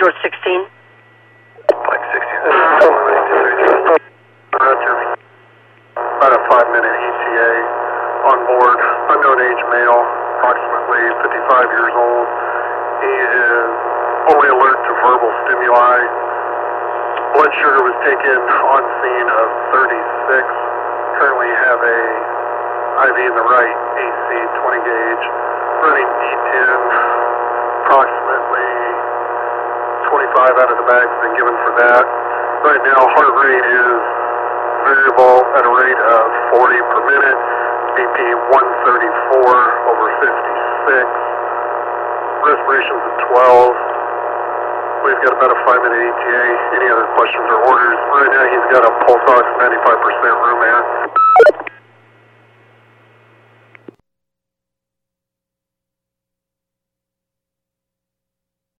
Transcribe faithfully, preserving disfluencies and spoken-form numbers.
George sixteen. Mike sixteen. About a five-minute E T A on board. Unknown age male, approximately fifty-five years old. He is only alert to verbal stimuli. Blood sugar was taken on scene of thirty-six. Currently have a I V in the right, A C twenty gauge, running D ten, approximately twenty-five out of the bag's been given for that. Right now, heart rate is variable at a rate of forty per minute, B P one thirty-four over fifty-six, respirations at twelve. We've got about a five-minute E T A. Any other questions or orders? Right now, he's got a pulse ox ninety-five percent room air.